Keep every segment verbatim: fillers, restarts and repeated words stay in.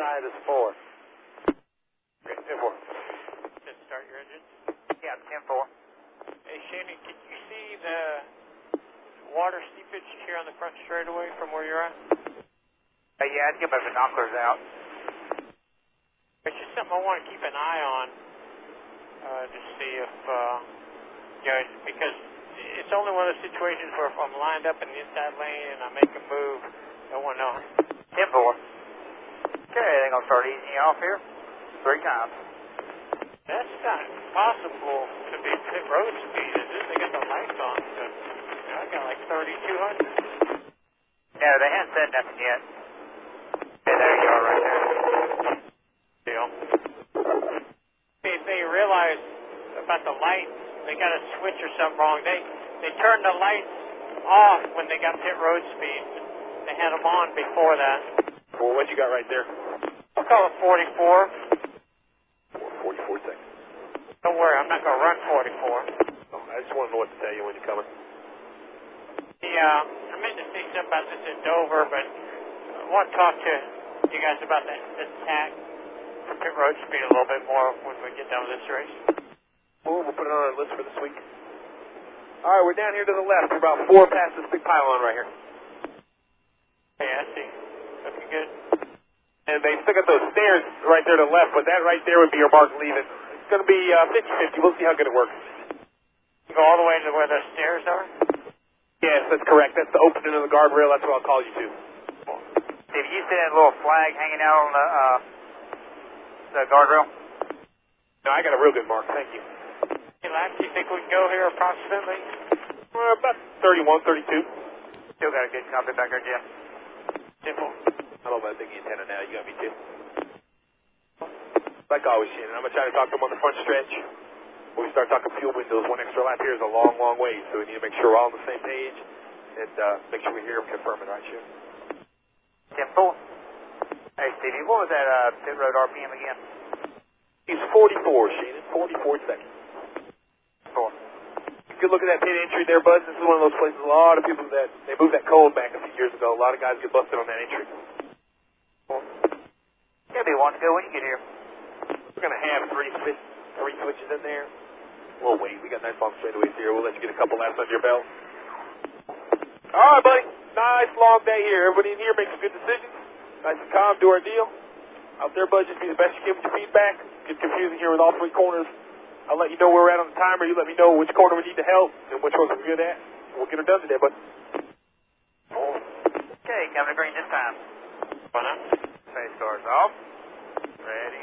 inside is four. Okay, ten four. Just start your engine. Yeah, ten four. Hey, Shannon, can you see the water seepage here on the front straightaway from where you're at? Uh, yeah, I'd get my binoculars out. It's just something I want to keep an eye on uh, to see if, uh, you know, because it's only one of those situations where if I'm lined up in the inside lane and I make a move, I want to know. ten four. Okay, they're going to start easing you off here. Three times. That's not possible to be pit road speed, is it? They got the lights on, so you know, I got like thirty-two hundred. No, they haven't said nothing yet. Okay, there you are right there. Deal. If they realize about the lights, they got a switch or something wrong. They they turned the lights off when they got pit road speed. They had them on before that. Well, what you got right there? I'll call it forty-four. forty-four seconds. Don't worry, I'm not going to run forty-four. Oh, I just want to know what to tell you when you're coming. Yeah, I meant to say something about this in Dover, but I want to talk to you guys about that attack for pit road speed a little bit more when we get done with this race. Well, we'll put it on our list for this week. All right, we're down here to the left. We're about four past this big pylon right here. Hey, I see. Looking good. And they still got those stairs right there to the left, but that right there would be your mark leaving. It's going to be uh, fifty fifty. We'll see how good it works. You go all the way to where the stairs are? Yes, that's correct. That's the opening of the guardrail. That's what I'll call you to. If you see that little flag hanging out on the, uh, the guardrail? No, I got a real good mark. Thank you. Hey, Lax, you think we can go here approximately? Well, about thirty-one, thirty-two. Still got a good copy back there, Jeff. Simple. I don't know about the big antenna now. You got me too. Like always, Shannon, I'm going to try to talk to him on the front stretch. When we start talking fuel windows, one extra lap here is a long, long way, so we need to make sure we're all on the same page and uh, make sure we hear him confirm it, right, Shannon? ten four. Hey, Stevie, what was that uh, pit road R P M again? He's forty-four, Shannon, forty-four seconds. Four. You can look at that pit entry there, bud. This is one of those places, a lot of people that, they moved that code back a few years ago. A lot of guys get busted on that entry. Four. It'll be one to go when you get here. We're going to have three, switch, three switches in there. We'll wait. We got nice long straightaways here. We'll let you get a couple laps under your belt. All right, buddy. Nice long day here. Everybody in here makes good decisions. Nice and calm. Do our deal. Out there, bud, just be the best you can with your feedback. Get confusing here with all three corners. I'll let you know where we're at on the timer. You let me know which corner we need to help and which ones we're good at. We'll get her done today, bud. Okay, coming to green this time. Why not? Face cars off. Ready.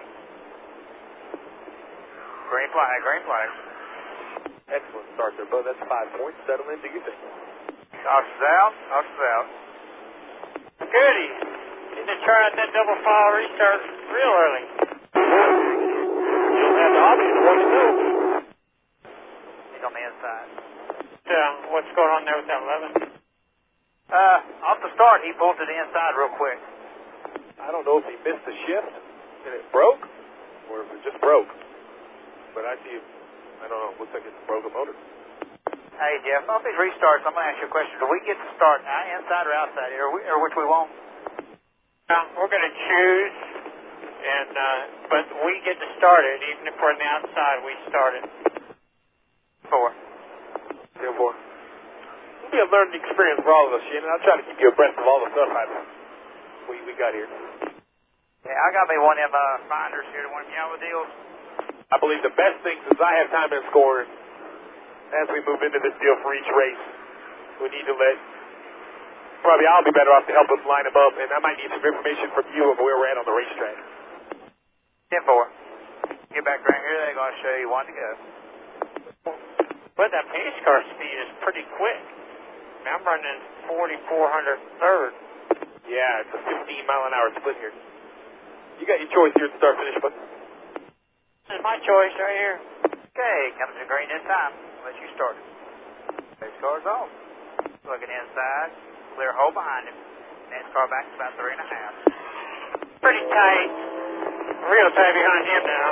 Green flag, green flag. Excellent start there, bud. That's five points. Settle in. Do your thing. Ox's out, Ox's out. Goody. Need to try out that double file restart real early. You don't have the option to let it go. He's on the inside. Yeah, what's going on there with that eleven? Uh, off the start, he pulled to the inside real quick. I don't know if he missed the shift and it broke or if it just broke. But I see, I don't know, it looks like it's a broken motor. Hey, Jeff, off these restarts, I'm going to ask you a question. Do we get to start inside or outside here, or, we, or which we won't? Yeah, we're going to choose, and uh, but we get to start it. Even if we're on the outside, we start it. Four. Ten four. It'll be a learning experience for all of us, Shannon. I'll try to keep you abreast of all the stuff I, we, we got here. Yeah, I got me one of them uh, finders here, one of them yellow deals. I believe the best thing, since I have time in scoring, as we move into this deal for each race, we need to let, probably I'll be better off to help us line them up, and I might need some information from you of where we're at on the racetrack. ten four. Get back right here, they're going to show you one to go. But that pace car speed is pretty quick. I mean, I'm running forty-four hundred third. Yeah, it's a fifteen mile an hour split here. You got your choice here to start finish, but This is my choice right here. Okay, coming to green this time. Let you start it. Face car's off. Looking inside. Clear hole behind him. Next car back is about three and a half. Pretty tight. Real tight behind him now.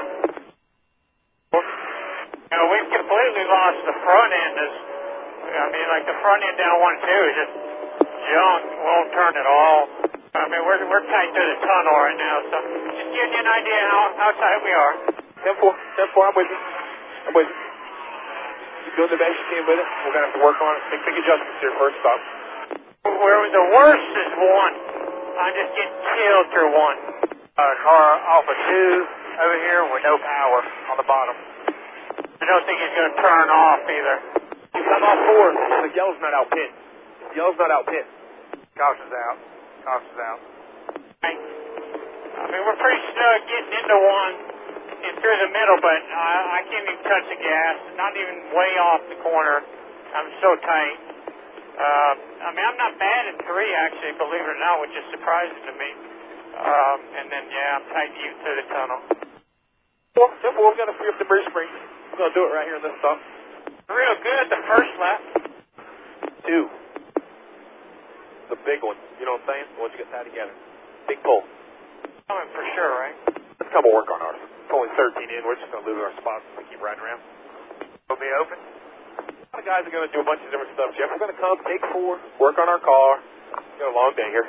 You know, we've completely lost the front end. Is, I mean, like the front end down one two is just junk. Won't turn at all. I mean, we're we're tight to the tunnel right now, so just giving you an idea how, how tight we are. ten four, ten four, I'm with you. I'm with you. Keep doing the best you can with it. We're going to have to work on it. Make big adjustments here first stop. Where the worst is one. I'm just getting killed through one. Uh, car off of two over here with no power on the bottom. I don't think he's going to turn off either. I'm off four. The yellow's not out pit. The yellow's not out pit. Caution's out. Caution's out. Right. I mean, we're pretty snug getting into one and through the middle, but I, I can't even touch the gas. Not even way off the corner. I'm so tight. Uh, I mean, I'm not bad at three, actually, believe it or not, which is surprising to me. Um, and then, yeah, I'm tight even through the tunnel. Well, simple. We're going to free up the bridge spring. We're going to do it right here in this stop. Real good the first lap. Two. The big one. You know what I'm saying? Once you get tied together. Big pull. Coming for sure, right? Let's come and work on ours. It's only thirteen in. We're just going to lose our spots if we keep riding around. We'll be open. A lot of guys are going to do a bunch of different stuff. Jeff, we're going to come, take four, work on our car. Got a long day here.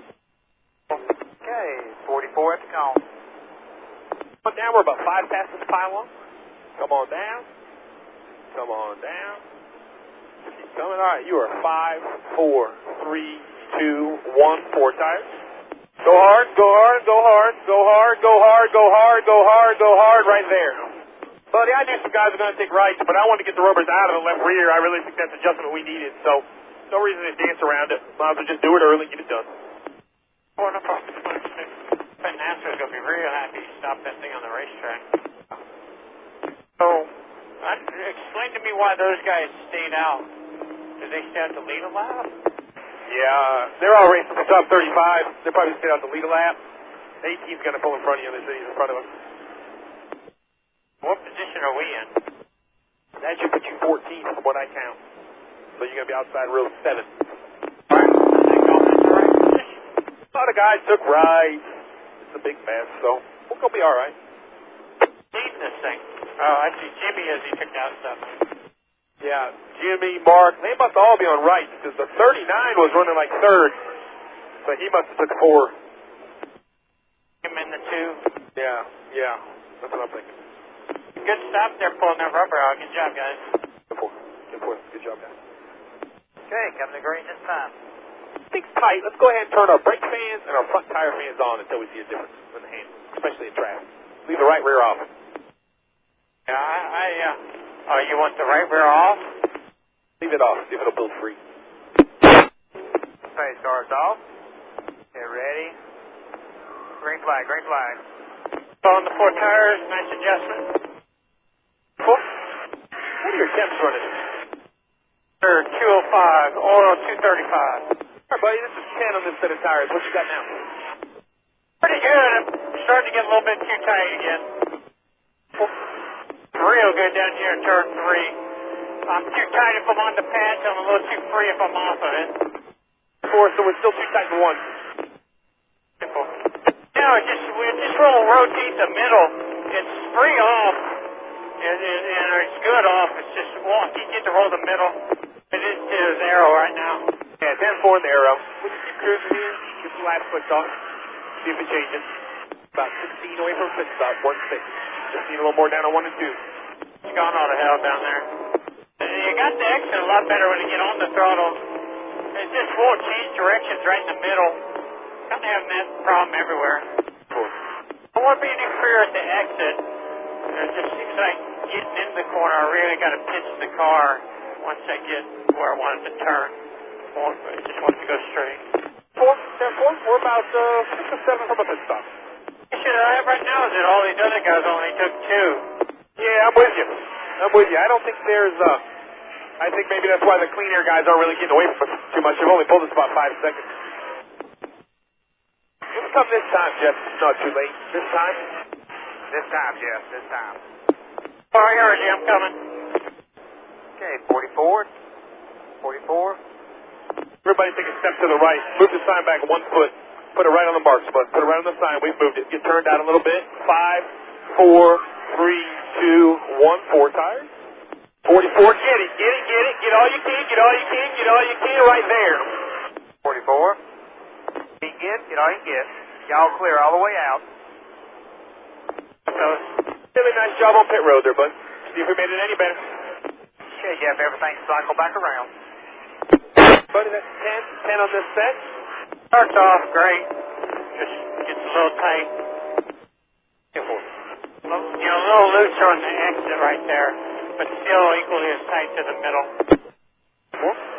Okay, forty-four at the cone. Come on down. We're about five passes pylon. Come on down. Come on down. Keep coming. All right, you are five, four, three, two, one, four tires. Go hard, go hard, go hard, go hard, go hard, go hard, go hard, go hard, right there. Buddy, I knew some guys were going to take rights, but I wanted to get the rubbers out of the left rear. I really think that's the adjustment we needed, so no reason to dance around it. Might as well just do it early and get it done. Oh, no problem. Ben Nasser's going to be real happy you stopped that thing on the racetrack. So, uh, explain to me why those guys stayed out. Did they stay out to lead a lap? Yeah, they're all racing for top thirty-five. They're probably staying out to lead a lap. eighteen's going to pull in front of you, and he's in front of us. What position are we in? That should put you fourteen from what I count. So you're going to be outside row seven. Alright, I think I'm in the right position. A lot of guys took rights. It's a big mess, so we're going to be all right. Leading this thing. Oh, I see Jimmy as he took out stuff. Yeah, Jimmy, Mark, they must all be on rights because the thirty-nine was running like third. So he must have took four. Him in the two. Yeah, yeah, that's what I'm thinking. Good stop there pulling that rubber out. Good job, guys. Good for Good for Good job, guys. Okay, coming to green this time. Things tight. Let's go ahead and turn our brake fans and our front tire fans on until we see a difference in the hand, especially in traffic. Leave the right rear off. Yeah, I, I uh, oh, you want the right rear off? Leave it off. See if it'll build free. Face car's off. Okay, ready. Green flag, green flag. On the four tires, nice adjustment. Four. What are your temps running? They're two oh five, oil two thirty-five. All right, buddy, this is ten on this set of tires. What you got now? Pretty good. I'm starting to get a little bit too tight again. Real good down here in turn three. I'm too tight if I'm on the patch. I'm a little too free if I'm off of it. Four, so we're still too tight for one. Simple. No, it just we just roll rotate the middle. It's free off, and, and, and it's good off. It's just wonky. Get to roll the middle. It is to his arrow right now. Yeah, ten four in the arrow. We just keep cruising here. Get the last foot off. See if it changes. About sixteen away from pit stop. One six. Just need a little more down on one and two. It's gone all to hell down there. And you got the exit a lot better when you get on the throttle. It just won't change directions right in the middle. I'm having that problem everywhere. Four. I won't be any freer at the exit. It just seems like getting in the corner, I really got to pitch the car once I get where I want it to turn. I just want it to go straight. Four, ten four. We're about uh, six or seven from a pit stop. The issue that I have right now is that all these other guys only took two. Yeah, I'm with you. I'm with you. I don't think there's, uh, I think maybe that's why the clean air guys aren't really getting away from us too much. They've only pulled us about five seconds. It's come this time, Jeff. It's not too late. This time? This time, Jeff, this time. Oh, I heard you. I'm coming. Okay, forty-four. forty-four. Everybody take a step to the right. Move the sign back one foot. Put it right on the mark spot. Put it right on the sign. We've moved it. Get turned out a little bit. Five, four, three, two, one. Four tires. forty-four. Get it. Get it. Get it. Get all you can. Get all you can. Get all you can right there. forty-four. He can get, get all you can get. Y'all clear all the way out. So, really nice job on pit road there, bud. See if we made it any better. Okay, Jeff, everything cycle back around. Buddy, that's ten. ten on this set. starts off great. Just gets a little tight. You know, a little looser on the exit right there, but still equally as tight to the middle. Four.